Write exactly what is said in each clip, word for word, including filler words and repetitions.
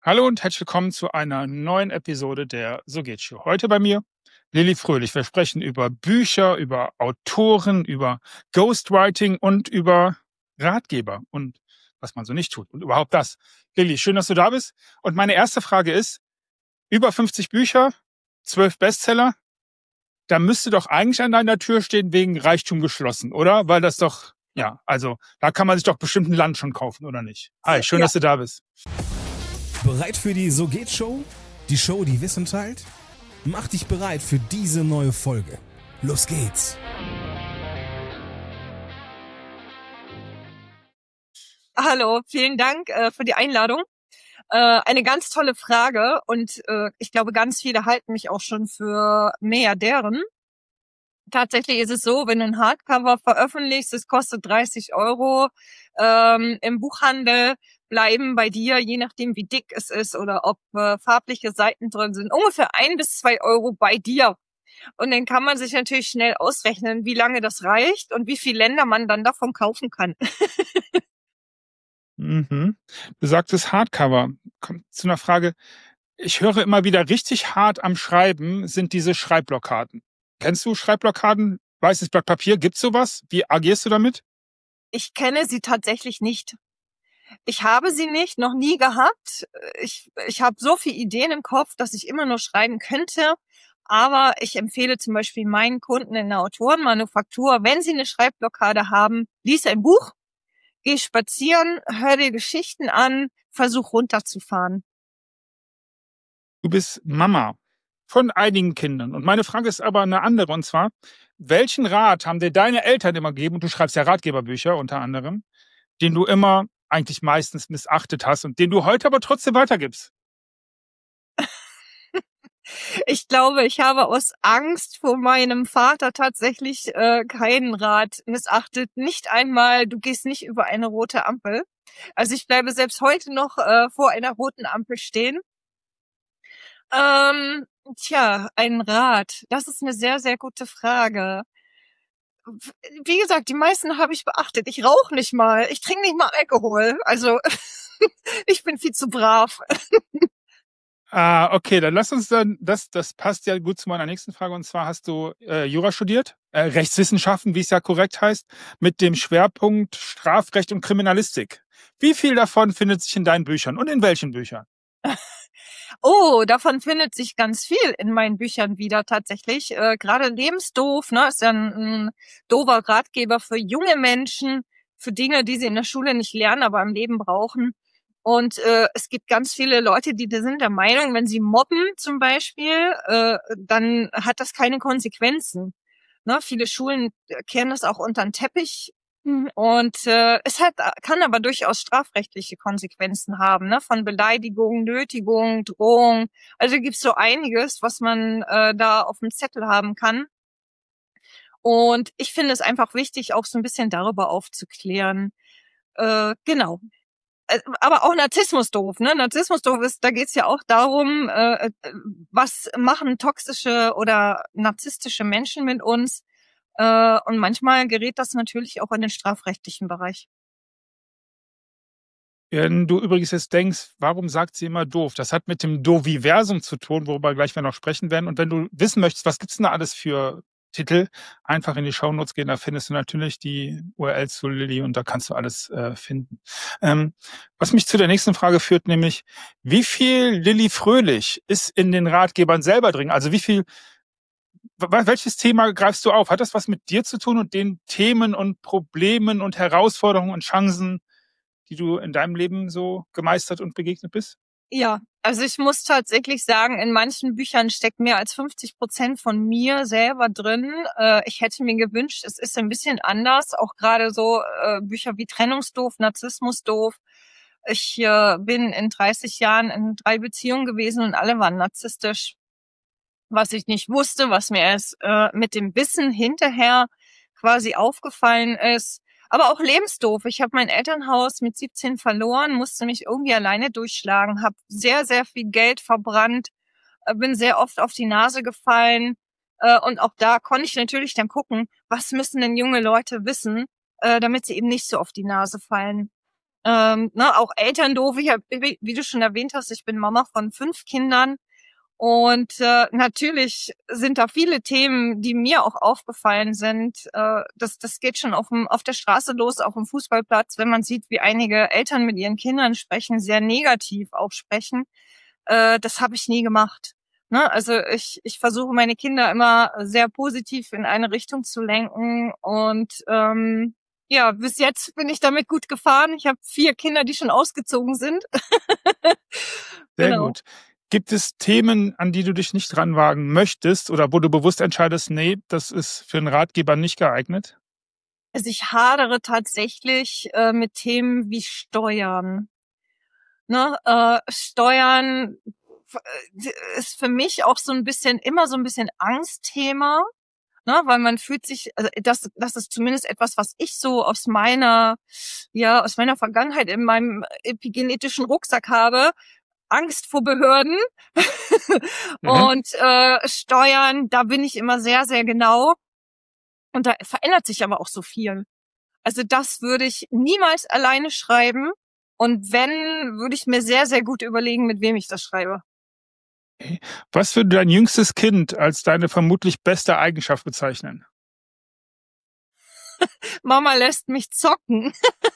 Hallo und herzlich willkommen zu einer neuen Episode der So geht's Show. Heute bei mir Lilly Fröhlich. Wir sprechen über Bücher, über Autoren, über Ghostwriting und über Ratgeber und was man so nicht tut und überhaupt das. Lilly, schön, dass du da bist. Und meine erste Frage ist, über fünfzig Bücher, zwölf Bestseller, da müsste doch eigentlich an deiner Tür stehen wegen Reichtum geschlossen, oder? Weil das doch, ja, also da kann man sich doch bestimmt ein Land schon kaufen, oder nicht? Hi, schön, Ja. dass du da bist. Bereit für die So geht's Show? Die Show, die Wissen teilt? Mach dich bereit für diese neue Folge. Los geht's! Hallo, vielen Dank äh, für die Einladung. Äh, eine ganz tolle Frage und äh, ich glaube, ganz viele halten mich auch schon für Milliardären. Tatsächlich ist es so, wenn du ein Hardcover veröffentlichst, es kostet dreißig Euro. Ähm, im Buchhandel bleiben bei dir, je nachdem wie dick es ist oder ob äh, farbliche Seiten drin sind, ungefähr ein bis zwei Euro bei dir. Und dann kann man sich natürlich schnell ausrechnen, wie lange das reicht und wie viele Länder man dann davon kaufen kann. Mhm. Du sagtest Hardcover. Kommt zu einer Frage. Ich höre immer wieder, richtig hart am Schreiben sind diese Schreibblockaden. Kennst du Schreibblockaden? Weißes Blatt Papier, gibt's sowas? Wie agierst du damit? Ich kenne sie tatsächlich nicht. Ich habe sie nicht, noch nie gehabt. Ich, ich habe so viele Ideen im Kopf, dass ich immer nur schreiben könnte. Aber ich empfehle zum Beispiel meinen Kunden in der Autorenmanufaktur, wenn sie eine Schreibblockade haben, lies ein Buch, geh spazieren, hör dir Geschichten an, versuch runterzufahren. Du bist Mama von einigen Kindern. Und meine Frage ist aber eine andere. Und zwar, welchen Rat haben dir deine Eltern immer gegeben? Und du schreibst ja Ratgeberbücher unter anderem, den du immer eigentlich meistens missachtet hast und den du heute aber trotzdem weitergibst. Ich glaube, ich habe aus Angst vor meinem Vater tatsächlich äh, keinen Rat missachtet. Nicht einmal, du gehst nicht über eine rote Ampel. Also ich bleibe selbst heute noch äh, vor einer roten Ampel stehen. Ähm, tja, ein Rat. Das ist eine sehr, sehr gute Frage. Wie gesagt, die meisten habe ich beachtet. Ich rauche nicht mal. Ich trinke nicht mal Alkohol. Also ich bin viel zu brav. Ah, okay, dann lass uns dann, das, das passt ja gut zu meiner nächsten Frage. Und zwar hast du äh, Jura studiert, äh, Rechtswissenschaften, wie es ja korrekt heißt, mit dem Schwerpunkt Strafrecht und Kriminalistik. Wie viel davon findet sich in deinen Büchern und in welchen Büchern? Oh, davon findet sich ganz viel in meinen Büchern wieder tatsächlich. Äh, Gerade Lebensdoof, ne, ist ja ein, ein doofer Ratgeber für junge Menschen, für Dinge, die sie in der Schule nicht lernen, aber im Leben brauchen. Und äh, es gibt ganz viele Leute, die sind der Meinung, wenn sie mobben zum Beispiel, äh, dann hat das keine Konsequenzen. Ne, viele Schulen kehren das auch unter den Teppich. Und äh, es hat, kann aber durchaus strafrechtliche Konsequenzen haben, ne? Von Beleidigung, Nötigung, Drohung. Also gibt's so einiges, was man äh, da auf dem Zettel haben kann. Und ich finde es einfach wichtig, auch so ein bisschen darüber aufzuklären. Äh, genau. Äh, Aber auch Narzissmus doof, ne? Narzissmus doof ist, da geht's ja auch darum, äh, äh, was machen toxische oder narzisstische Menschen mit uns? Äh, und manchmal gerät das natürlich auch in den strafrechtlichen Bereich. Wenn du übrigens jetzt denkst, warum sagt sie immer doof? Das hat mit dem Doviversum zu tun, worüber gleich wir noch sprechen werden. Und wenn du wissen möchtest, was gibt's denn da alles für Titel, einfach in die Shownotes gehen, da findest du natürlich die U R L zu Lilly und da kannst du alles äh, finden. Ähm, was mich zu der nächsten Frage führt, nämlich, wie viel Lilly Fröhlich ist in den Ratgebern selber drin? Also wie viel, w- welches Thema greifst du auf? Hat das was mit dir zu tun und den Themen und Problemen und Herausforderungen und Chancen, die du in deinem Leben so gemeistert und begegnet bist? Ja, also ich muss tatsächlich sagen, in manchen Büchern steckt mehr als fünfzig Prozent von mir selber drin. Äh, ich hätte mir gewünscht, es ist ein bisschen anders. Auch gerade so äh, Bücher wie Trennungsdoof, Narzissmusdoof. Ich äh, bin in dreißig Jahren in drei Beziehungen gewesen und alle waren narzisstisch. Was ich nicht wusste, was mir erst äh, mit dem Wissen hinterher quasi aufgefallen ist. Aber auch lebensdoof. Ich habe mein Elternhaus mit siebzehn verloren, musste mich irgendwie alleine durchschlagen, habe sehr, sehr viel Geld verbrannt, äh, bin sehr oft auf die Nase gefallen. Äh, und auch da konnte ich natürlich dann gucken, was müssen denn junge Leute wissen, äh, damit sie eben nicht so auf die Nase fallen. Ähm, ne, auch Eltern doof. Ich hab, wie, wie du schon erwähnt hast, ich bin Mama von fünf Kindern. Und äh, natürlich sind da viele Themen, die mir auch aufgefallen sind. Äh, das, das geht schon auf, dem, auf der Straße los, auf dem Fußballplatz, wenn man sieht, wie einige Eltern mit ihren Kindern sprechen, sehr negativ auch sprechen. Äh, das habe ich nie gemacht. Ne? Also ich, ich versuche meine Kinder immer sehr positiv in eine Richtung zu lenken. Und ähm, ja, bis jetzt bin ich damit gut gefahren. Ich habe vier Kinder, die schon ausgezogen sind. Sehr Genau. gut. Gibt es Themen, an die du dich nicht ranwagen möchtest oder wo du bewusst entscheidest, nee, das ist für einen Ratgeber nicht geeignet? Also ich hadere tatsächlich äh, mit Themen wie Steuern. Ne, äh, Steuern äh, ist für mich auch so ein bisschen, immer so ein bisschen Angstthema, ne, weil man fühlt sich, also das, das ist zumindest etwas, was ich so aus meiner, ja, aus meiner Vergangenheit in meinem epigenetischen Rucksack habe. Angst vor Behörden Mhm. und äh, Steuern, da bin ich immer sehr, sehr genau. Und da verändert sich aber auch so viel. Also das würde ich niemals alleine schreiben. Und wenn, würde ich mir sehr, sehr gut überlegen, mit wem ich das schreibe. Okay. Was würde dein jüngstes Kind als deine vermutlich beste Eigenschaft bezeichnen? Mama lässt mich zocken.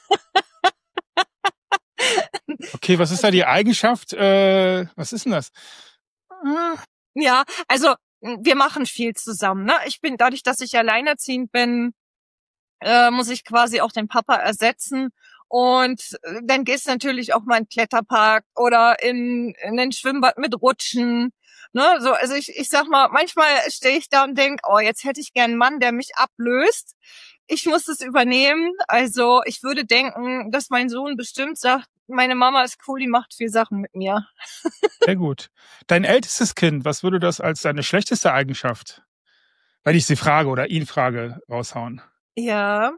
Okay, was ist da die Eigenschaft? Äh, was ist denn das? Ja, also wir machen viel zusammen. Ne? Ich bin, dadurch, dass ich alleinerziehend bin, äh, muss ich quasi auch den Papa ersetzen. Und äh, dann gehst du natürlich auch mal in den Kletterpark oder in, in den Schwimmbad mit Rutschen. Ne? So, also ich, ich sag mal, manchmal stehe ich da und denk, oh, jetzt hätte ich gern einen Mann, der mich ablöst. Ich muss es übernehmen. Also ich würde denken, dass mein Sohn bestimmt sagt, meine Mama ist cool, die macht viel Sachen mit mir. Sehr gut. Dein ältestes Kind, was würde das als deine schlechteste Eigenschaft, wenn ich sie frage oder ihn frage, raushauen? Ja,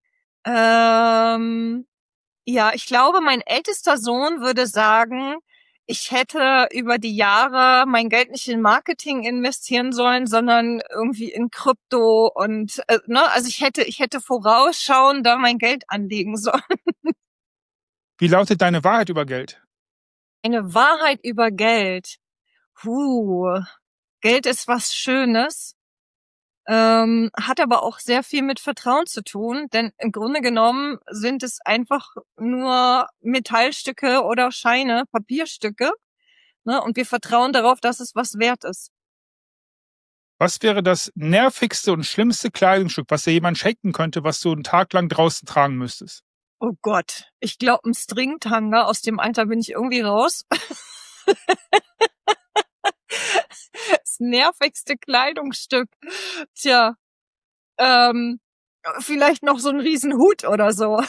ähm, ja, ich glaube, mein ältester Sohn würde sagen, ich hätte über die Jahre mein Geld nicht in Marketing investieren sollen, sondern irgendwie in Krypto und äh, ne, also ich hätte ich hätte vorausschauend da mein Geld anlegen sollen. Wie lautet deine Wahrheit über Geld? Eine Wahrheit über Geld. Puh, Geld ist was Schönes. Ähm, hat aber auch sehr viel mit Vertrauen zu tun, denn im Grunde genommen sind es einfach nur Metallstücke oder Scheine, Papierstücke, ne? Und wir vertrauen darauf, dass es was wert ist. Was wäre das nervigste und schlimmste Kleidungsstück, was dir jemand schenken könnte, was du einen Tag lang draußen tragen müsstest? Oh Gott, ich glaube, ein Stringtanga, aus dem Alter bin ich irgendwie raus. Das nervigste Kleidungsstück. Tja, ähm, vielleicht noch so ein Riesenhut oder so.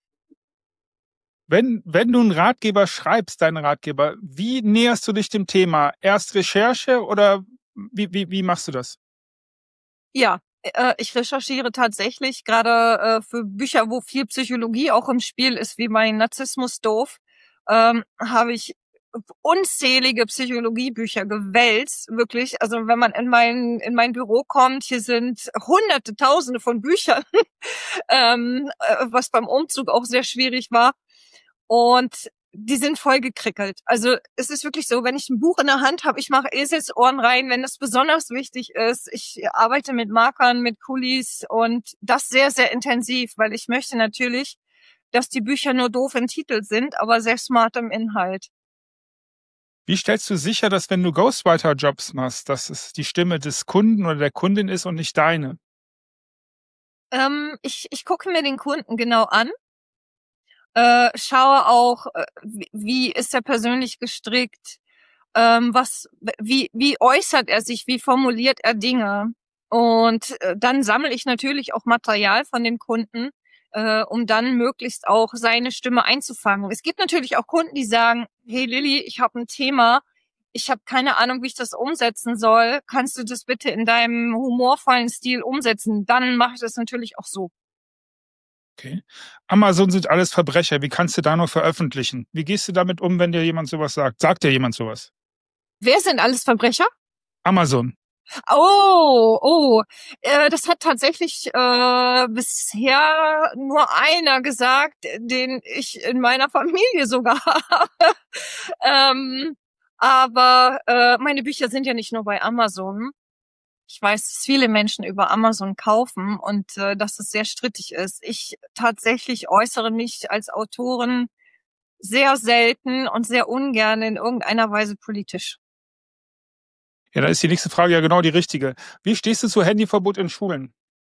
Wenn, wenn du einen Ratgeber schreibst, deinen Ratgeber, wie näherst du dich dem Thema? Erst Recherche oder wie, wie, wie machst du das? Ja, äh, ich recherchiere tatsächlich gerade äh, für Bücher, wo viel Psychologie auch im Spiel ist, wie mein Narzissmus doof, ähm, habe ich unzählige Psychologiebücher gewälzt, wirklich. Also wenn man in mein in mein Büro kommt, hier sind hunderte, tausende von Büchern, ähm, äh, was beim Umzug auch sehr schwierig war. Und die sind voll gekrickelt. Also es ist wirklich so, wenn ich ein Buch in der Hand habe, ich mache Eselsohren rein, wenn das besonders wichtig ist. Ich arbeite mit Markern, mit Kulis und das sehr, sehr intensiv, weil ich möchte natürlich, dass die Bücher nur doof im Titel sind, aber sehr smart im Inhalt. Wie stellst du sicher, dass wenn du Ghostwriter-Jobs machst, dass es die Stimme des Kunden oder der Kundin ist und nicht deine? Ähm, ich, ich gucke mir den Kunden genau an. Äh, schaue auch, äh, wie, wie ist er persönlich gestrickt, ähm, was, wie, wie äußert er sich, wie formuliert er Dinge. Und äh, dann sammle ich natürlich auch Material von dem Kunden, äh, um dann möglichst auch seine Stimme einzufangen. Es gibt natürlich auch Kunden, die sagen, hey Lilly, ich habe ein Thema, ich habe keine Ahnung, wie ich das umsetzen soll. Kannst du das bitte in deinem humorvollen Stil umsetzen? Dann mache ich das natürlich auch so. Okay. Amazon sind alles Verbrecher. Wie kannst du da nur veröffentlichen? Wie gehst du damit um, wenn dir jemand sowas sagt? Sagt dir jemand sowas? Wer sind alles Verbrecher? Amazon. Oh, oh, äh, das hat tatsächlich äh, bisher nur einer gesagt, den ich in meiner Familie sogar habe. ähm, aber äh, meine Bücher sind ja nicht nur bei Amazon. Ich weiß, dass viele Menschen über Amazon kaufen und äh, dass es sehr strittig ist. Ich tatsächlich äußere mich als Autorin sehr selten und sehr ungern in irgendeiner Weise politisch. Ja, da ist die nächste Frage ja genau die richtige. Wie stehst du zu Handyverbot in Schulen?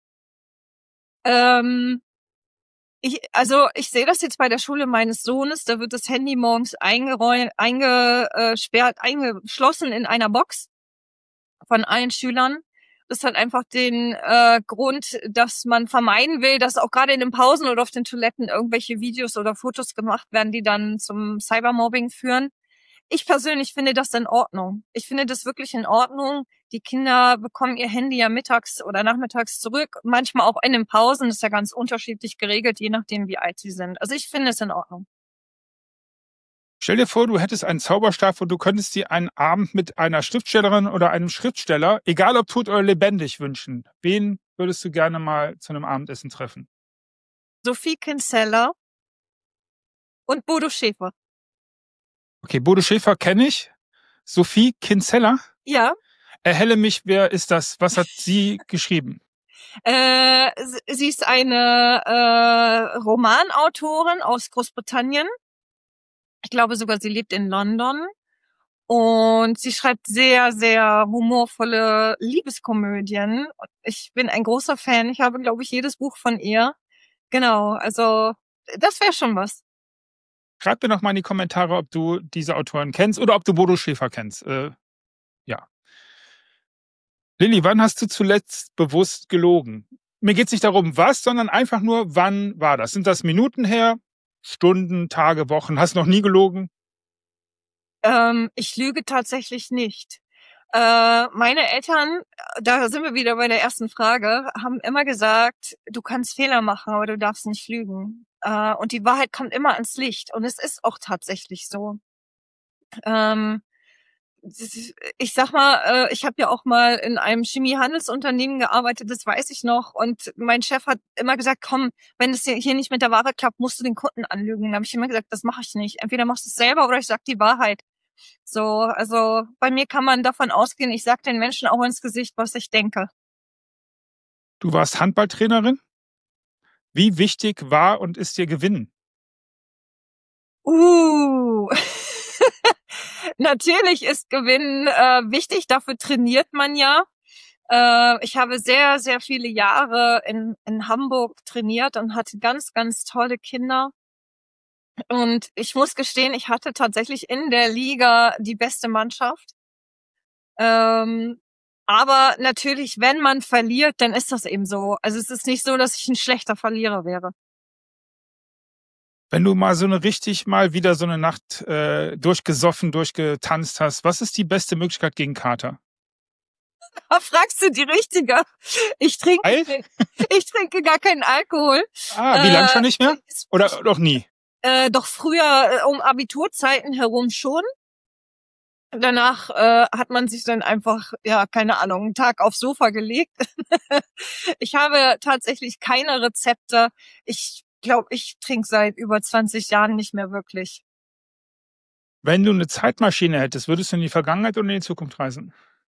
Ähm, ich, also ich sehe das jetzt bei der Schule meines Sohnes. Da wird das Handy morgens eingeräumt, eingesperrt, eingeschlossen in einer Box von allen Schülern. Das hat einfach den äh, Grund, dass man vermeiden will, dass auch gerade in den Pausen oder auf den Toiletten irgendwelche Videos oder Fotos gemacht werden, die dann zum Cybermobbing führen. Ich persönlich finde das in Ordnung. Ich finde das wirklich in Ordnung. Die Kinder bekommen ihr Handy ja mittags oder nachmittags zurück, manchmal auch in den Pausen. Das ist ja ganz unterschiedlich geregelt, je nachdem, wie alt sie sind. Also ich finde es in Ordnung. Stell dir vor, du hättest einen Zauberstab und du könntest dir einen Abend mit einer Schriftstellerin oder einem Schriftsteller, egal ob tot oder lebendig, wünschen. Wen würdest du gerne mal zu einem Abendessen treffen? Sophie Kinsella und Bodo Schäfer. Okay, Bodo Schäfer kenne ich. Sophie Kinsella? Ja. Erhelle mich, wer ist das? Was hat sie geschrieben? Äh, sie ist eine äh, Romanautorin aus Großbritannien. Ich glaube sogar, sie lebt in London. Und sie schreibt sehr, sehr humorvolle Liebeskomödien. Ich bin ein großer Fan. Ich habe, glaube ich, jedes Buch von ihr. Genau, also das wäre schon was. Schreib mir noch mal in die Kommentare, ob du diese Autoren kennst oder ob du Bodo Schäfer kennst. Äh, ja. Lilly, wann hast du zuletzt bewusst gelogen? Mir geht es nicht darum, was, sondern einfach nur, wann war das? Sind das Minuten her, Stunden, Tage, Wochen? Hast du noch nie gelogen? Ähm, ich lüge tatsächlich nicht. Äh, meine Eltern, da sind wir wieder bei der ersten Frage, haben immer gesagt, du kannst Fehler machen, aber du darfst nicht lügen. Äh, und die Wahrheit kommt immer ans Licht. Und es ist auch tatsächlich so. Ähm, ich sag mal, äh, ich habe ja auch mal in einem Chemiehandelsunternehmen gearbeitet, das weiß ich noch. Und mein Chef hat immer gesagt, komm, wenn es hier nicht mit der Ware klappt, musst du den Kunden anlügen. Da habe ich immer gesagt, das mache ich nicht. Entweder machst du es selber oder ich sag die Wahrheit. So, also bei mir kann man davon ausgehen, ich sag den Menschen auch ins Gesicht, was ich denke. Du warst Handballtrainerin? Wie wichtig war und ist dir Gewinnen? Uh, natürlich ist Gewinnen äh, wichtig, dafür trainiert man ja. Äh, ich habe sehr, sehr viele Jahre in, in Hamburg trainiert und hatte ganz, ganz tolle Kinder. Und ich muss gestehen, ich hatte tatsächlich in der Liga die beste Mannschaft. Ähm, aber natürlich, wenn man verliert, dann ist das eben so. Also es ist nicht so, dass ich ein schlechter Verlierer wäre. Wenn du mal so eine richtig mal wieder so eine Nacht äh, durchgesoffen, durchgetanzt hast, was ist die beste Möglichkeit gegen Kater? Da fragst du die Richtige. Ich trinke, Ei? ich trinke gar keinen Alkohol. Ah, wie lange schon nicht mehr? Oder doch nie? Äh, doch früher äh, um Abiturzeiten herum schon. Danach äh, hat man sich dann einfach, ja, keine Ahnung, einen Tag aufs Sofa gelegt. Ich habe tatsächlich keine Rezepte. Ich glaube, ich trinke seit über zwanzig Jahren nicht mehr wirklich. Wenn du eine Zeitmaschine hättest, würdest du in die Vergangenheit oder in die Zukunft reisen?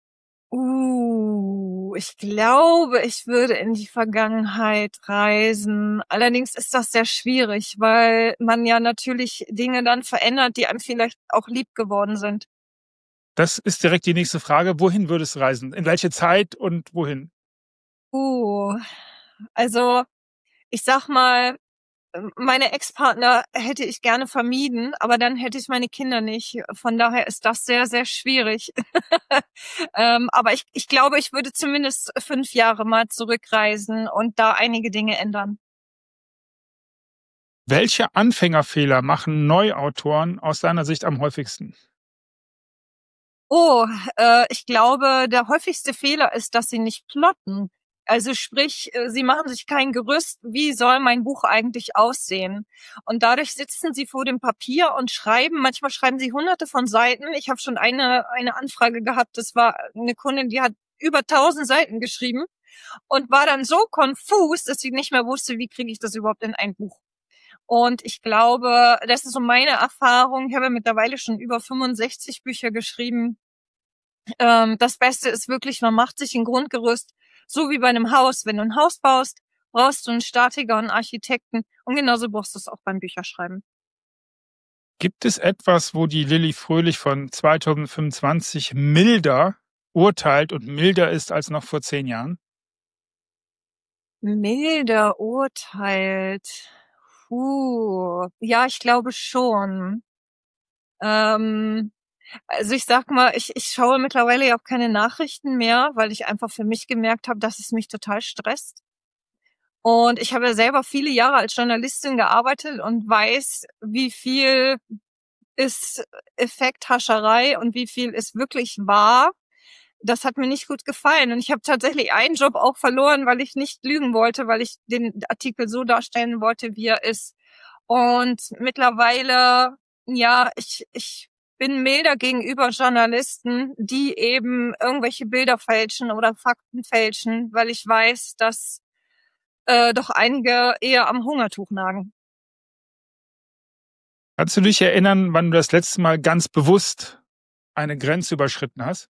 Uh, ich glaube, ich würde in die Vergangenheit reisen. Allerdings ist das sehr schwierig, weil man ja natürlich Dinge dann verändert, die einem vielleicht auch lieb geworden sind. Das ist direkt die nächste Frage. Wohin würdest du reisen? In welche Zeit und wohin? Uh, also ich sag mal, meine Ex-Partner hätte ich gerne vermieden, aber dann hätte ich meine Kinder nicht. Von daher ist das sehr, sehr schwierig. ähm, aber ich, ich glaube, ich würde zumindest fünf Jahre mal zurückreisen und da einige Dinge ändern. Welche Anfängerfehler machen Neuautoren aus deiner Sicht am häufigsten? Oh, äh, ich glaube, der häufigste Fehler ist, dass sie nicht plotten. Also sprich, sie machen sich kein Gerüst, wie soll mein Buch eigentlich aussehen? Und dadurch sitzen sie vor dem Papier und schreiben, manchmal schreiben sie hunderte von Seiten. Ich habe schon eine eine Anfrage gehabt, das war eine Kundin, die hat über tausend Seiten geschrieben und war dann so konfus, dass ich nicht mehr wusste, wie kriege ich das überhaupt in ein Buch. Und ich glaube, das ist so meine Erfahrung. Ich habe ja mittlerweile schon über fünfundsechzig Bücher geschrieben. Ähm, das Beste ist wirklich, man macht sich ein Grundgerüst, so wie bei einem Haus. Wenn du ein Haus baust, brauchst du einen Statiker und einen Architekten. Und genauso brauchst du es auch beim Bücherschreiben. Gibt es etwas, wo die Lilly Fröhlich von zweitausendfünfundzwanzig milder urteilt und milder ist als noch vor zehn Jahren? Milder urteilt. Puh. Ja, ich glaube schon. Ähm, also ich sag mal, ich, ich schaue mittlerweile ja auch keine Nachrichten mehr, weil ich einfach für mich gemerkt habe, dass es mich total stresst. Und ich habe ja selber viele Jahre als Journalistin gearbeitet und weiß, wie viel ist Effekthascherei und wie viel ist wirklich wahr. Das hat mir nicht gut gefallen. Und ich habe tatsächlich einen Job auch verloren, weil ich nicht lügen wollte, weil ich den Artikel so darstellen wollte, wie er ist. Und mittlerweile, ja, ich, ich bin milder gegenüber Journalisten, die eben irgendwelche Bilder fälschen oder Fakten fälschen, weil ich weiß, dass äh, doch einige eher am Hungertuch nagen. Kannst du dich erinnern, wann du das letzte Mal ganz bewusst eine Grenze überschritten hast?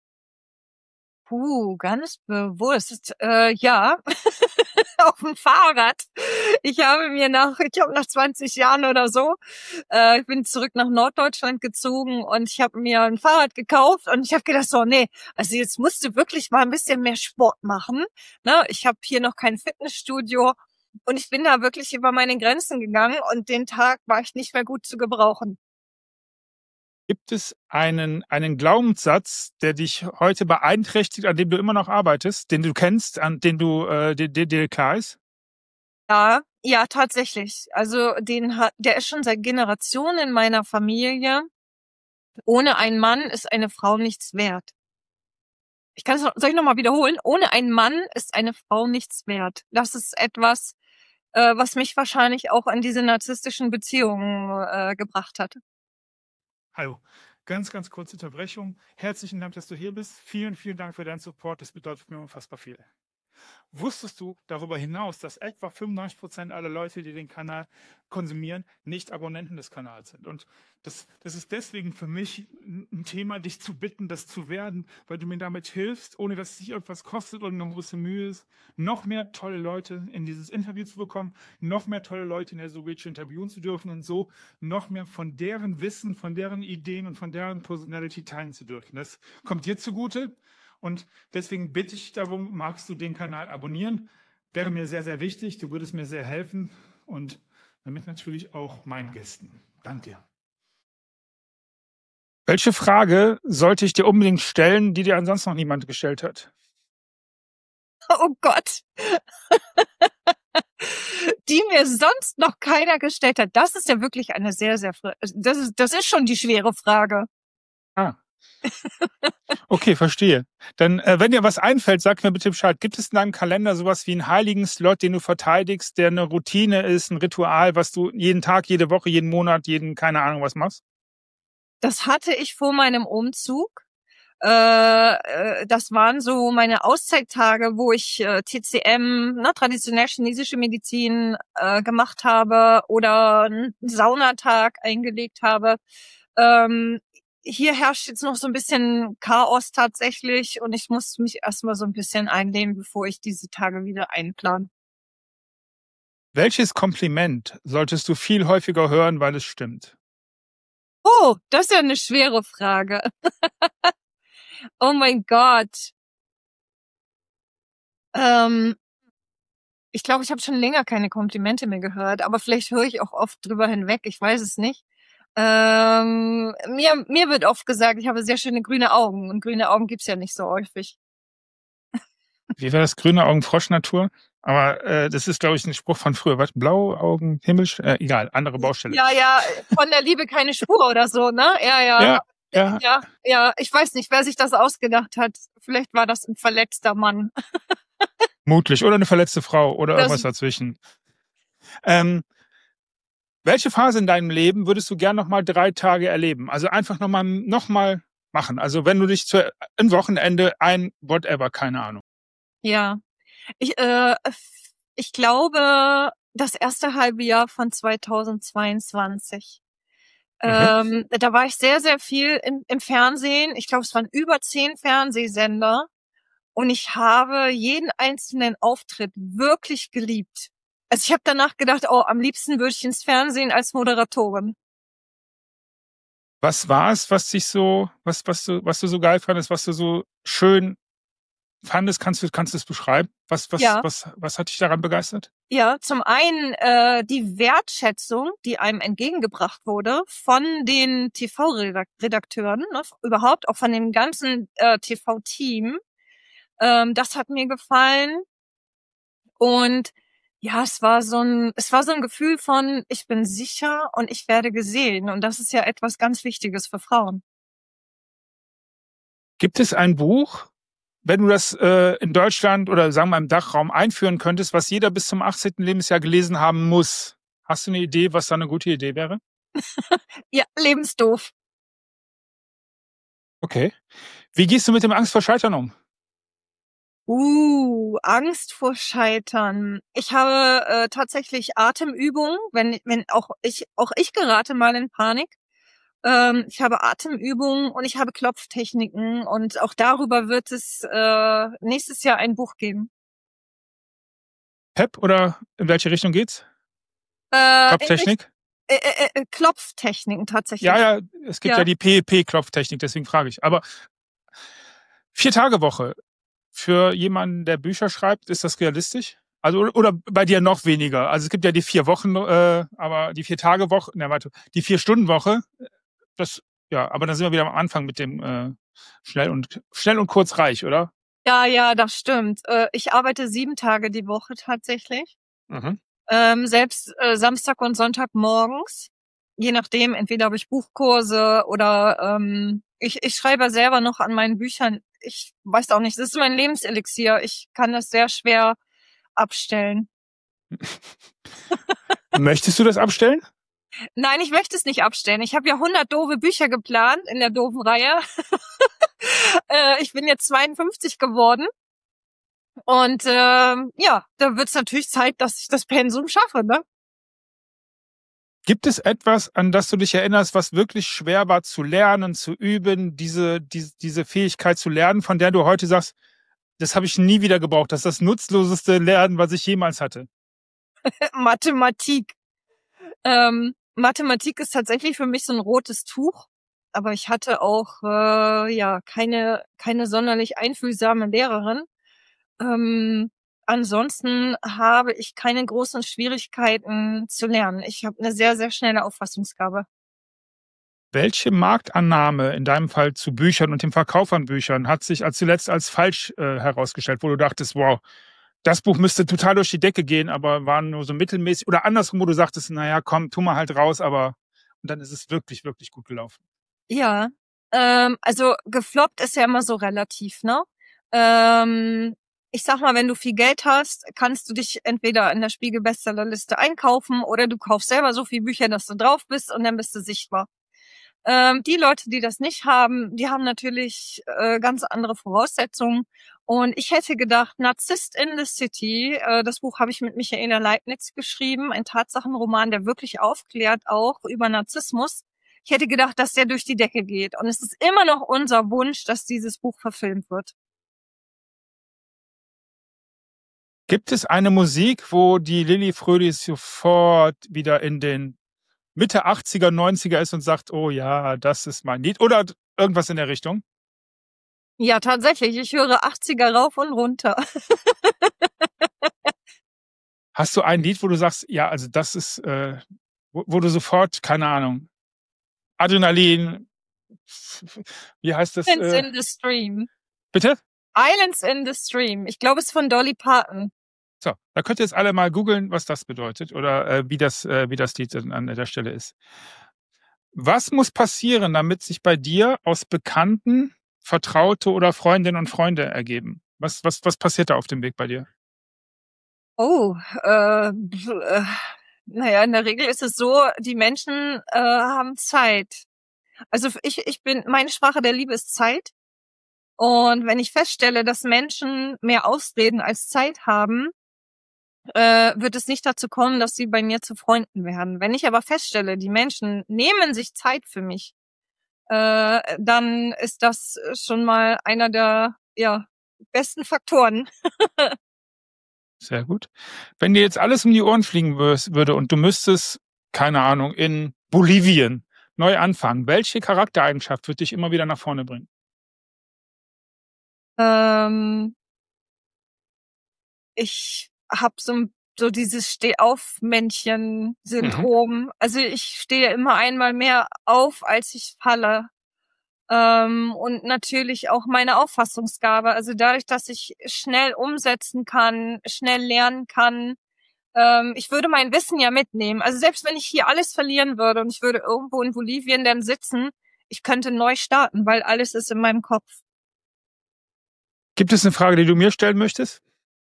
Puh, ganz bewusst. Äh, ja, auf dem Fahrrad. Ich habe mir nach, ich glaube nach zwanzig Jahren oder so, äh, ich bin zurück nach Norddeutschland gezogen und ich habe mir ein Fahrrad gekauft und ich habe gedacht so, nee, also jetzt musst du wirklich mal ein bisschen mehr Sport machen. Ne? Ich habe hier noch kein Fitnessstudio und ich bin da wirklich über meine Grenzen gegangen und den Tag war ich nicht mehr gut zu gebrauchen. Gibt es einen, einen Glaubenssatz, der dich heute beeinträchtigt, an dem du immer noch arbeitest, den du kennst, an den du, äh, der dir klar ist? Ja, ja, tatsächlich. Also den hat, der ist schon seit Generationen in meiner Familie. Ohne einen Mann ist eine Frau nichts wert. Ich kann es noch, soll ich noch mal wiederholen? Ohne einen Mann ist eine Frau nichts wert. Das ist etwas, äh, was mich wahrscheinlich auch an diese narzisstischen Beziehungen äh, gebracht hat. Hallo, ganz, ganz kurze Unterbrechung. Herzlichen Dank, dass du hier bist. Vielen, vielen Dank für deinen Support. Das bedeutet mir unfassbar viel. Wusstest du darüber hinaus, dass etwa fünfundneunzig Prozent aller Leute, die den Kanal konsumieren, nicht Abonnenten des Kanals sind? Und das, das ist deswegen für mich ein Thema, dich zu bitten, das zu werden, weil du mir damit hilfst, ohne dass es dich etwas kostet und eine große Mühe ist, noch mehr tolle Leute in dieses Interview zu bekommen, noch mehr tolle Leute in der Sogecho interviewen zu dürfen und so noch mehr von deren Wissen, von deren Ideen und von deren Personality teilen zu dürfen. Das kommt dir zugute. Und deswegen bitte ich darum, magst du den Kanal abonnieren? Wäre mir sehr, sehr wichtig. Du würdest mir sehr helfen und damit natürlich auch meinen Gästen. Danke dir. Welche Frage sollte ich dir unbedingt stellen, die dir ansonsten noch niemand gestellt hat? Oh Gott. Die mir sonst noch keiner gestellt hat. Das ist ja wirklich eine sehr, sehr, das ist, das ist schon die schwere Frage. Ah. Okay, verstehe. Dann, äh, wenn dir was einfällt, sag mir bitte Bescheid. Gibt es in deinem Kalender sowas wie einen heiligen Slot, den du verteidigst, der eine Routine ist, ein Ritual, was du jeden Tag, jede Woche, jeden Monat, jeden, keine Ahnung, was machst? Das hatte ich vor meinem Umzug. Äh, das waren so meine Auszeittage, wo ich äh, T C M, ne, traditionell chinesische Medizin, äh, gemacht habe oder einen Saunatag eingelegt habe. Ähm, Hier herrscht jetzt noch so ein bisschen Chaos tatsächlich und ich muss mich erstmal so ein bisschen einlehnen, bevor ich diese Tage wieder einplane. Welches Kompliment solltest du viel häufiger hören, weil es stimmt? Oh, das ist ja eine schwere Frage. Oh mein Gott. Ähm, ich glaube, ich habe schon länger keine Komplimente mehr gehört, aber vielleicht höre ich auch oft drüber hinweg, ich weiß es nicht. Ähm, mir, mir wird oft gesagt, ich habe sehr schöne grüne Augen und grüne Augen gibt's ja nicht so häufig. Wie war das? Grüne Augen, Froschnatur? Aber äh, das ist, glaube ich, ein Spruch von früher. Was? Blaue Augen, Himmel, äh, egal, andere Baustelle. Ja, ja, von der Liebe keine Spur oder so, ne? Ja, ja. Ja, ja. Ja, ja, ich weiß nicht, wer sich das ausgedacht hat. Vielleicht war das ein verletzter Mann. Mutlich. Oder eine verletzte Frau oder Das- irgendwas dazwischen. Ähm, welche Phase in deinem Leben würdest du gern noch mal drei Tage erleben? Also einfach noch mal, noch mal machen? Also wenn du dich zu, ein Wochenende, ein whatever, keine Ahnung. Ja, ich, äh, ich glaube, das erste halbe Jahr von zweitausendzweiundzwanzig. Mhm. Ähm, da war ich sehr, sehr viel im, im Fernsehen. Ich glaube, es waren über zehn Fernsehsender. Und ich habe jeden einzelnen Auftritt wirklich geliebt. Also ich habe danach gedacht, oh, am liebsten würde ich ins Fernsehen als Moderatorin. Was war es, was dich so, was, was du, was du so geil fandest, was du so schön fandest? Kannst du, kannst du es beschreiben? Was, was, Ja. was, was hat dich daran begeistert? Ja, zum einen äh, die Wertschätzung, die einem entgegengebracht wurde von den T V-Redakteuren, ne, überhaupt auch von dem ganzen äh, T V-Team. Ähm, das hat mir gefallen. Und ja, es war so ein, es war so ein Gefühl von, ich bin sicher und ich werde gesehen. Und das ist ja etwas ganz Wichtiges für Frauen. Gibt es ein Buch, wenn du das äh, in Deutschland oder sagen wir im Dachraum einführen könntest, was jeder bis zum achtzehnten Lebensjahr gelesen haben muss? Hast du eine Idee, was da eine gute Idee wäre? Ja, lebensdoof. Okay. Wie gehst du mit dem Angst vor Scheitern um? Uh, Angst vor Scheitern. Ich habe äh, tatsächlich Atemübungen, wenn wenn auch ich auch ich gerate mal in Panik. Ähm, ich habe Atemübungen und ich habe Klopftechniken und auch darüber wird es äh, nächstes Jahr ein Buch geben. Pep oder in welche Richtung geht's? Äh, Klopftechnik? Äh, äh, äh, Klopftechniken tatsächlich. Ja, ja, es gibt ja, Ja. die P E P-Klopftechnik, deswegen frage ich. Aber vier Tage Woche für jemanden, der Bücher schreibt, ist das realistisch? Also oder bei dir noch weniger? Also es gibt ja die vier Wochen, äh, aber die vier Tage Woche, ne, warte, die vier Stunden Woche, das ja, aber dann sind wir wieder am Anfang mit dem äh, schnell und schnell und kurz reich, oder? Ja, ja, das stimmt. Äh, ich arbeite sieben Tage die Woche tatsächlich. Mhm. Ähm, selbst äh, Samstag und Sonntag morgens. Je nachdem, entweder habe ich Buchkurse oder ähm, ich, ich schreibe selber noch an meinen Büchern. Ich weiß auch nicht, das ist mein Lebenselixier. Ich kann das sehr schwer abstellen. Möchtest du das abstellen? Nein, ich möchte es nicht abstellen. Ich habe ja hundert doofe Bücher geplant in der doofen Reihe. äh, ich bin jetzt zweiundfünfzig geworden. Und äh, ja, da wird es natürlich Zeit, dass ich das Pensum schaffe, ne? Gibt es etwas, an das du dich erinnerst, was wirklich schwer war zu lernen, zu üben, diese, diese, diese Fähigkeit zu lernen, von der du heute sagst, das habe ich nie wieder gebraucht. Das ist das nutzloseste Lernen, was ich jemals hatte. Mathematik. Ähm, Mathematik ist tatsächlich für mich so ein rotes Tuch. Aber ich hatte auch äh, ja keine keine sonderlich einfühlsame Lehrerin. Ähm, ansonsten habe ich keine großen Schwierigkeiten zu lernen. Ich habe eine sehr, sehr schnelle Auffassungsgabe. Welche Marktannahme in deinem Fall zu Büchern und dem Verkauf an Büchern hat sich als zuletzt als falsch äh, herausgestellt, wo du dachtest, wow, das Buch müsste total durch die Decke gehen, aber war nur so mittelmäßig oder andersrum, wo du sagtest, naja, komm, tu mal halt raus, aber und dann ist es wirklich, wirklich gut gelaufen. Ja, ähm, also gefloppt ist ja immer so relativ, ne? Ähm, ich sag mal, wenn du viel Geld hast, kannst du dich entweder in der Spiegel-Bestsellerliste einkaufen oder du kaufst selber so viele Bücher, dass du drauf bist und dann bist du sichtbar. Ähm, die Leute, die das nicht haben, die haben natürlich äh, ganz andere Voraussetzungen. Und ich hätte gedacht, Narzisst in the City, äh, das Buch habe ich mit Michaela Leibniz geschrieben, ein Tatsachenroman, der wirklich aufklärt auch über Narzissmus. Ich hätte gedacht, dass der durch die Decke geht. Und es ist immer noch unser Wunsch, dass dieses Buch verfilmt wird. Gibt es eine Musik, wo die Lilly Fröhlich sofort wieder in den Mitte achtziger, neunziger ist und sagt, oh ja, das ist mein Lied oder irgendwas in der Richtung? Ja, tatsächlich. Ich höre achtziger rauf und runter. Hast du ein Lied, wo du sagst, ja, also das ist, äh, wo, wo du sofort, keine Ahnung, Adrenalin, wie heißt das? Islands Äh, in the Stream. bitte? Islands in the Stream. Ich glaube, es ist von Dolly Parton. So, da könnt ihr jetzt alle mal googeln, was das bedeutet oder äh, wie das, äh, wie das Lied an der Stelle ist. Was muss passieren, damit sich bei dir aus Bekannten Vertraute oder Freundinnen und Freunde ergeben? Was, was, was passiert da auf dem Weg bei dir? Oh, äh, äh, naja, in der Regel ist es so, die Menschen äh, haben Zeit. Also ich, ich bin, meine Sprache der Liebe ist Zeit. Und wenn ich feststelle, dass Menschen mehr Ausreden als Zeit haben, äh, wird es nicht dazu kommen, dass sie bei mir zu Freunden werden. Wenn ich aber feststelle, die Menschen nehmen sich Zeit für mich, äh, dann ist das schon mal einer der ja, besten Faktoren. Sehr gut. Wenn dir jetzt alles um die Ohren fliegen würde und du müsstest, keine Ahnung, in Bolivien neu anfangen, welche Charaktereigenschaft wird dich immer wieder nach vorne bringen? Ähm, ich habe so, so dieses Steh-auf-Männchen-Syndrom. Mhm. Also ich stehe immer einmal mehr auf, als ich falle. Ähm, und natürlich auch meine Auffassungsgabe. Also dadurch, dass ich schnell umsetzen kann, schnell lernen kann. Ähm, ich würde mein Wissen ja mitnehmen. Also selbst wenn ich hier alles verlieren würde und ich würde irgendwo in Bolivien dann sitzen, ich könnte neu starten, weil alles ist in meinem Kopf. Gibt es eine Frage, die du mir stellen möchtest?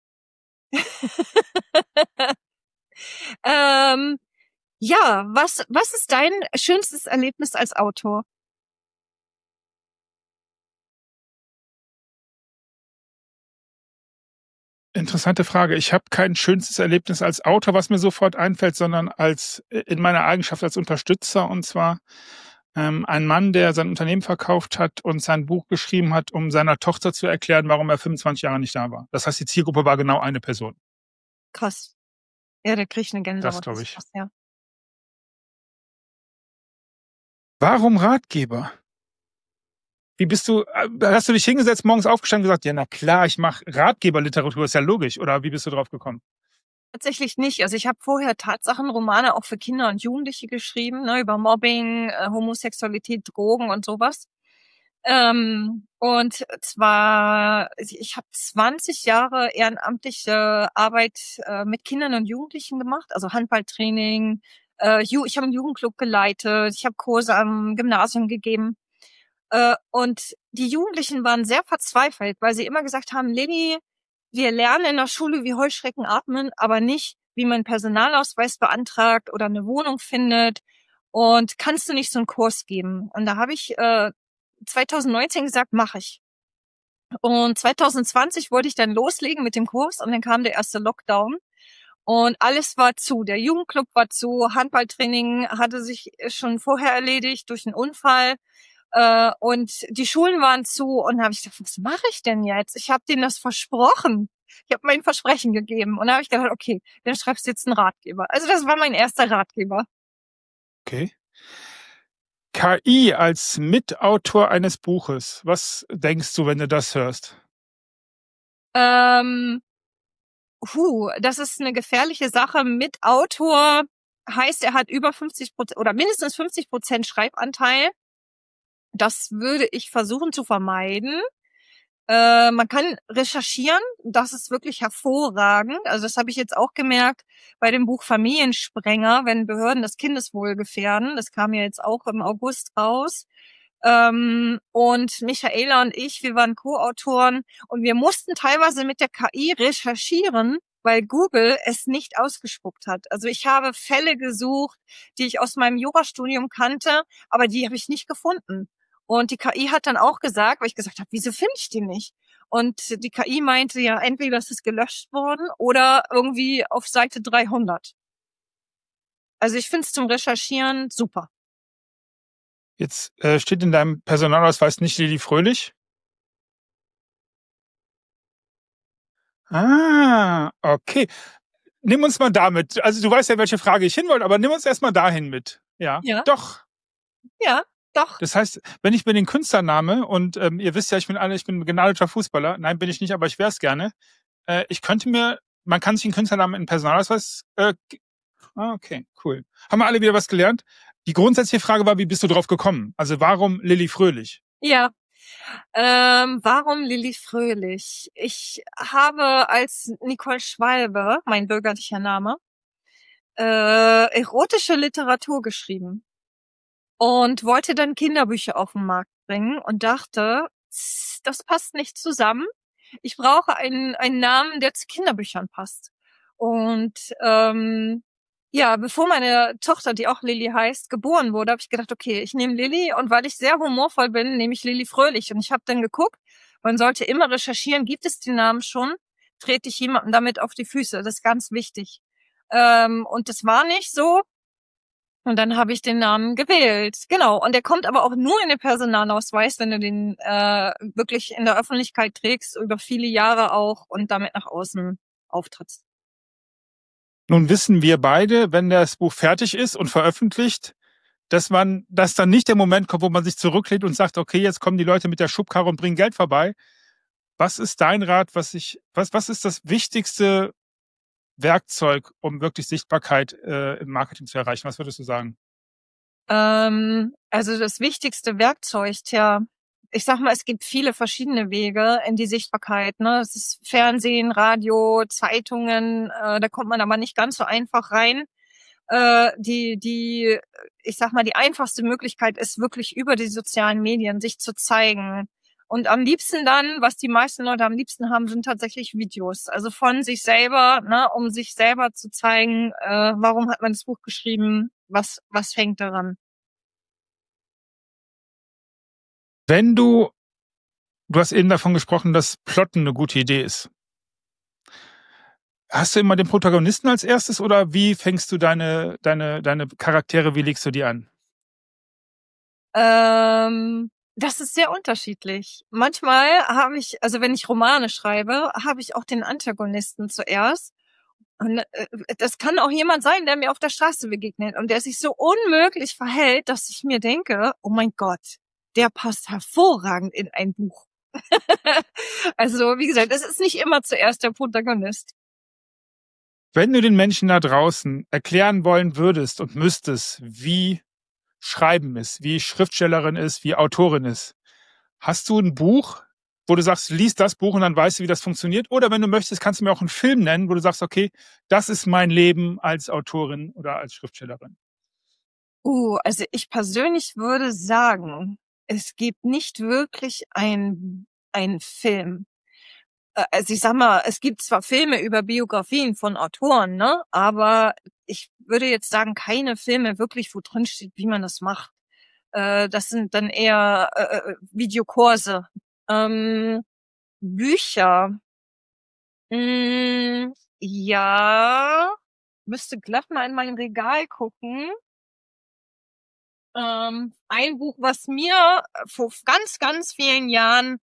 ähm, ja, was, was ist dein schönstes Erlebnis als Autor? Interessante Frage. Ich habe kein schönstes Erlebnis als Autor, was mir sofort einfällt, sondern als in meiner Eigenschaft als Unterstützer. Und zwar ähm, ein Mann, der sein Unternehmen verkauft hat und sein Buch geschrieben hat, um seiner Tochter zu erklären, warum er fünfundzwanzig Jahre nicht da war. Das heißt, die Zielgruppe war genau eine Person. Krass. Ja, da krieg ich eine Gänsehaut. Das glaube ich. Krass, ja. Warum Ratgeber? Wie bist du, hast du dich hingesetzt, morgens aufgestanden und gesagt, ja, na klar, ich mache Ratgeberliteratur, ist ja logisch. Oder wie bist du drauf gekommen? Tatsächlich nicht. Also ich habe vorher Tatsachenromane auch für Kinder und Jugendliche geschrieben, ne, über Mobbing, äh, Homosexualität, Drogen und sowas. Ähm, und zwar, ich habe zwanzig Jahre ehrenamtliche Arbeit äh, mit Kindern und Jugendlichen gemacht, also Handballtraining, äh, ich habe einen Jugendclub geleitet, ich habe Kurse am Gymnasium gegeben. Äh, und die Jugendlichen waren sehr verzweifelt, weil sie immer gesagt haben, Leni, wir lernen in der Schule, wie Heuschrecken atmen, aber nicht, wie man einen Personalausweis beantragt oder eine Wohnung findet. Und kannst du nicht so einen Kurs geben? Und da habe ich äh, zwanzig neunzehn gesagt, mache ich. Und zwanzig zwanzig wollte ich dann loslegen mit dem Kurs und dann kam der erste Lockdown. Und alles war zu. Der Jugendclub war zu, Handballtraining hatte sich schon vorher erledigt durch einen Unfall. Äh, und die Schulen waren zu und da habe ich gedacht, was mache ich denn jetzt? Ich habe denen das versprochen. Ich habe mein Versprechen gegeben. Und da habe ich gedacht, okay, dann schreibst du jetzt einen Ratgeber. Also das war mein erster Ratgeber. Okay. K I als Mitautor eines Buches. Was denkst du, wenn du das hörst? Ähm, huh, das ist eine gefährliche Sache. Mitautor heißt, er hat über fünfzig Prozent oder mindestens fünfzig Prozent Schreibanteil. Das würde ich versuchen zu vermeiden. Äh, man kann recherchieren, das ist wirklich hervorragend. Also das habe ich jetzt auch gemerkt bei dem Buch Familiensprenger, wenn Behörden das Kindeswohl gefährden. Das kam ja jetzt auch im August raus. Ähm, und Michaela und ich, wir waren Co-Autoren und wir mussten teilweise mit der K I recherchieren, weil Google es nicht ausgespuckt hat. Also ich habe Fälle gesucht, die ich aus meinem Jurastudium kannte, aber die habe ich nicht gefunden. Und die K I hat dann auch gesagt, weil ich gesagt habe, wieso finde ich die nicht? Und die K I meinte ja, entweder ist es gelöscht worden oder irgendwie auf Seite dreihundert. Also ich finde es zum Recherchieren super. Jetzt äh, steht in deinem Personalausweis nicht Lili Fröhlich? Ah, okay. Nimm uns mal damit. Also du weißt ja, welche Frage ich hin wollte, aber nimm uns erstmal dahin mit. Ja, Ja. doch. Ja, doch. Das heißt, wenn ich mir den Künstlername und ähm, ihr wisst ja, ich bin alle, ich bin ein begnadeter Fußballer. Nein, bin ich nicht, aber ich wäre es gerne. Äh, ich könnte mir, man kann sich einen Künstlernamen in den Personalausweis. Äh, ah, okay, cool. Haben wir alle wieder was gelernt? Die grundsätzliche Frage war, wie bist du drauf gekommen? Also warum Lili Fröhlich? Ja. Ähm, warum Lili Fröhlich? Ich habe als Nicole Schwalbe, mein bürgerlicher Name, äh, erotische Literatur geschrieben und wollte dann Kinderbücher auf den Markt bringen und dachte, das passt nicht zusammen. Ich brauche einen, einen Namen, der zu Kinderbüchern passt. Und ähm, Ja, bevor meine Tochter, die auch Lilly heißt, geboren wurde, habe ich gedacht, okay, ich nehme Lilly und weil ich sehr humorvoll bin, nehme ich Lilly Fröhlich. Und ich habe dann geguckt, man sollte immer recherchieren, gibt es den Namen schon? Trete ich jemandem damit auf die Füße? Das ist ganz wichtig. Ähm, und das war nicht so. Und dann habe ich den Namen gewählt. Genau. Und der kommt aber auch nur in den Personalausweis, wenn du den äh, wirklich in der Öffentlichkeit trägst, über viele Jahre auch und damit nach außen auftrittst. Nun wissen wir beide, wenn das Buch fertig ist und veröffentlicht, dass man, dass dann nicht der Moment kommt, wo man sich zurücklehnt und sagt, okay, jetzt kommen die Leute mit der Schubkarre und bringen Geld vorbei. Was ist dein Rat, was ich, was, was ist das wichtigste Werkzeug, um wirklich Sichtbarkeit äh, im Marketing zu erreichen? Was würdest du sagen? Ähm, also das wichtigste Werkzeug, tja, ich sag mal, es gibt viele verschiedene Wege in die Sichtbarkeit. Ne? Es ist Fernsehen, Radio, Zeitungen, äh, da kommt man aber nicht ganz so einfach rein. Äh, die, die, ich sag mal, die einfachste Möglichkeit ist wirklich über die sozialen Medien sich zu zeigen. Und am liebsten dann, was die meisten Leute am liebsten haben, sind tatsächlich Videos. Also von sich selber, ne, um sich selber zu zeigen, äh, warum hat man das Buch geschrieben, was, was hängt daran. Wenn du, du hast eben davon gesprochen, dass Plotten eine gute Idee ist. Hast du immer den Protagonisten als erstes oder wie fängst du deine, deine, deine Charaktere, wie legst du die an? Ähm, das ist sehr unterschiedlich. Manchmal habe ich, also wenn ich Romane schreibe, habe ich auch den Antagonisten zuerst. Und äh, das kann auch jemand sein, der mir auf der Straße begegnet und der sich so unmöglich verhält, dass ich mir denke, oh mein Gott, der passt hervorragend in ein Buch. Also, wie gesagt, es ist nicht immer zuerst der Protagonist. Wenn du den Menschen da draußen erklären wollen würdest und müsstest, wie Schreiben ist, wie Schriftstellerin ist, wie Autorin ist, hast du ein Buch, wo du sagst, lies das Buch und dann weißt du, wie das funktioniert? Oder wenn du möchtest, kannst du mir auch einen Film nennen, wo du sagst, okay, das ist mein Leben als Autorin oder als Schriftstellerin. Uh, also ich persönlich würde sagen, es gibt nicht wirklich ein, ein Film. Also ich sag mal, es gibt zwar Filme über Biografien von Autoren, ne, aber ich würde jetzt sagen, keine Filme wirklich, wo drin steht, wie man das macht. Äh, das sind dann eher äh, Videokurse. Ähm, Bücher. Mm, ja, müsste glatt mal in mein Regal gucken. Ähm, ein Buch, was mir vor ganz, ganz vielen Jahren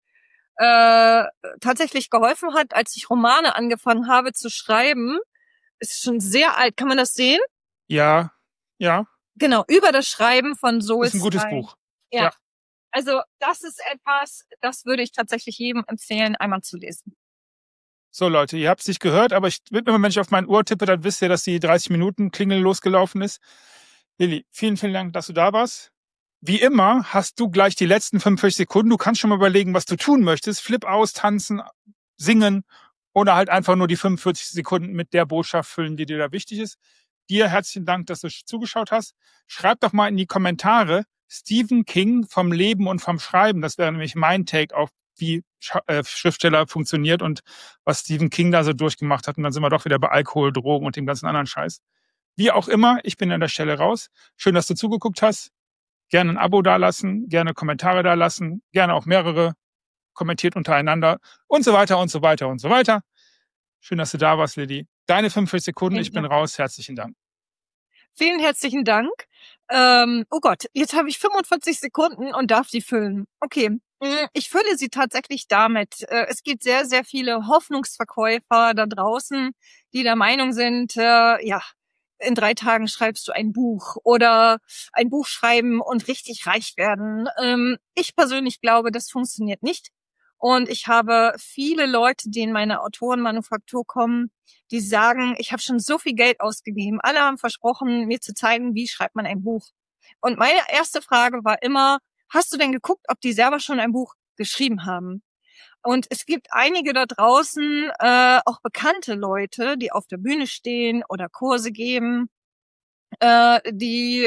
äh, tatsächlich geholfen hat, als ich Romane angefangen habe zu schreiben, ist schon sehr alt. Kann man das sehen? Ja, ja. Genau, über das Schreiben von Zoe Ist ein gutes Stein. Buch. Ja. Ja. Also das ist etwas, das würde ich tatsächlich jedem empfehlen, einmal zu lesen. So Leute, ihr habt es nicht gehört, aber ich, immer wenn ich auf mein Ohr tippe, dann wisst ihr, dass die dreißig Minuten Klingel losgelaufen ist. Lilly, vielen, vielen Dank, dass du da warst. Wie immer hast du gleich die letzten fünfundvierzig Sekunden. Du kannst schon mal überlegen, was du tun möchtest. Flip aus, tanzen, singen oder halt einfach nur die fünfundvierzig Sekunden mit der Botschaft füllen, die dir da wichtig ist. Dir herzlichen Dank, dass du zugeschaut hast. Schreib doch mal in die Kommentare Stephen King vom Leben und vom Schreiben. Das wäre nämlich mein Take auf, wie Schriftsteller funktioniert und was Stephen King da so durchgemacht hat. Und dann sind wir doch wieder bei Alkohol, Drogen und dem ganzen anderen Scheiß. Wie auch immer, ich bin an der Stelle raus. Schön, dass du zugeguckt hast. Gerne ein Abo dalassen, gerne Kommentare dalassen, gerne auch mehrere, kommentiert untereinander und so weiter und so weiter und so weiter. Schön, dass du da warst, Lilly. Deine fünfundvierzig Sekunden, ich bin raus. Herzlichen Dank. Vielen herzlichen Dank. Ähm, oh Gott, jetzt habe ich fünfundvierzig Sekunden und darf die füllen. Okay, ich fülle sie tatsächlich damit. Es gibt sehr, sehr viele Hoffnungsverkäufer da draußen, die der Meinung sind, äh, ja, in drei Tagen schreibst du ein Buch oder ein Buch schreiben und richtig reich werden. Ähm, ich persönlich glaube, das funktioniert nicht. Und ich habe viele Leute, die in meine Autorenmanufaktur kommen, die sagen, ich habe schon so viel Geld ausgegeben. Alle haben versprochen, mir zu zeigen, wie schreibt man ein Buch. Und meine erste Frage war immer, hast du denn geguckt, ob die selber schon ein Buch geschrieben haben? Und es gibt einige da draußen, äh, auch bekannte Leute, die auf der Bühne stehen oder Kurse geben, äh, die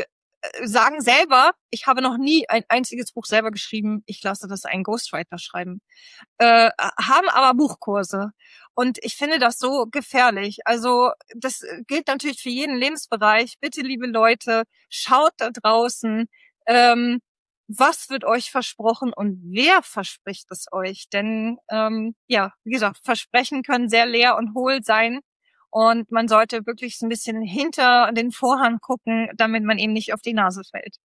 sagen selber, ich habe noch nie ein einziges Buch selber geschrieben, ich lasse das einen Ghostwriter schreiben, äh, haben aber Buchkurse. Und ich finde das so gefährlich. Also das gilt natürlich für jeden Lebensbereich. Bitte, liebe Leute, schaut da draußen, ähm, was wird euch versprochen und wer verspricht es euch? Denn ähm, ja, wie gesagt, Versprechen können sehr leer und hohl sein. Und man sollte wirklich so ein bisschen hinter den Vorhang gucken, damit man eben nicht auf die Nase fällt.